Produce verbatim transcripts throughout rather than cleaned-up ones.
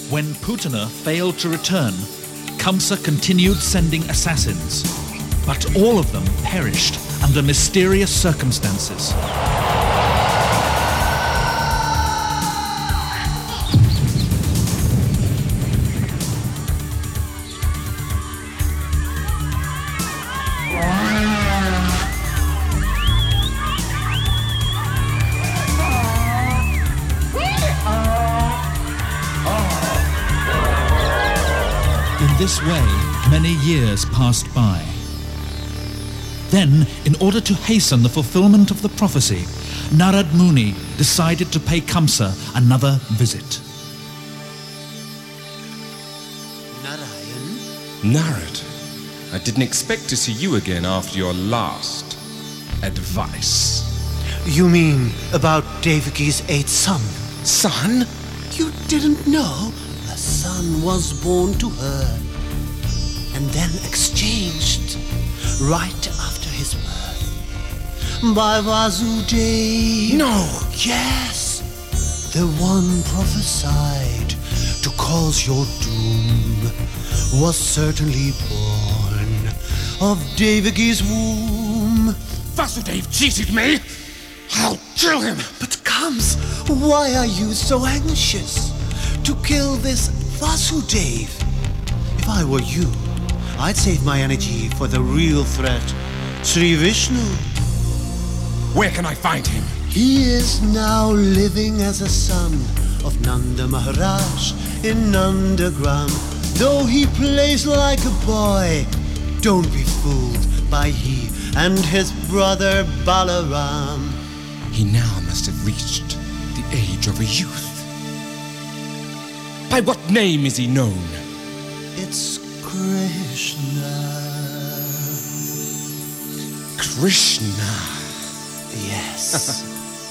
When Putana failed to return, Kamsa continued sending assassins, but all of them perished under mysterious circumstances. In this way, many years passed by. Then, in order to hasten the fulfillment of the prophecy, Narad Muni decided to pay Kamsa another visit. Narayan? Narad, I didn't expect to see you again after your last advice. You mean about Devaki's eighth son? Son? You didn't know a son was born to her and then exchanged right after his birth by Vasudev. No! Yes, the one prophesied to cause your doom was certainly born of Devaki's womb. Vasudev cheated me! I'll kill him! But Kams, why are you so anxious to kill this Vasudev? If I were you, I'd save my energy for the real threat, Sri Vishnu. Where can I find him? He is now living as a son of Nanda Maharaj in Nandagram. Though he plays like a boy, don't be fooled by he and his brother Balaram. He now must have reached the age of a youth. By what name is he known? It's Krishna. Krishna. Yes.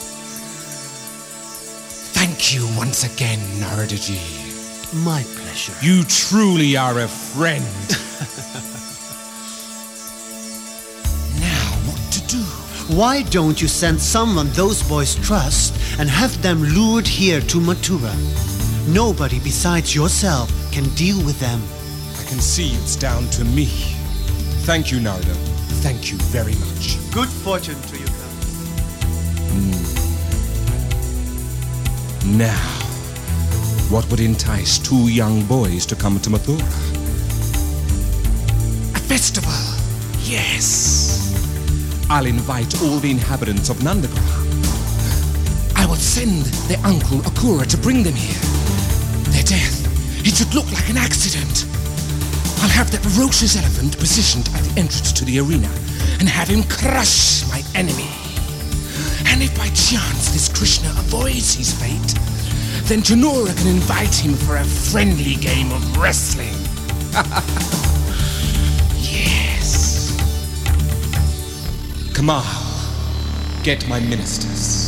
Thank you once again, Naradaji. My pleasure. You truly are a friend. Now, what to do? Why don't you send someone those boys trust and have them lured here to Mathura? Nobody besides yourself can deal with them. I can see it's down to me. Thank you, Narada. Thank you very much. Good fortune to you, Kams. Mm. Now, what would entice two young boys to come to Mathura? A festival! Yes! I'll invite all the inhabitants of Nandagram. I will send their uncle Akura to bring them here. Their death, it should look like an accident. I'll have that ferocious elephant positioned at the entrance to the arena and have him crush my enemy. And if by chance this Krishna avoids his fate, then Janora can invite him for a friendly game of wrestling. Yes. Kamal, get my ministers.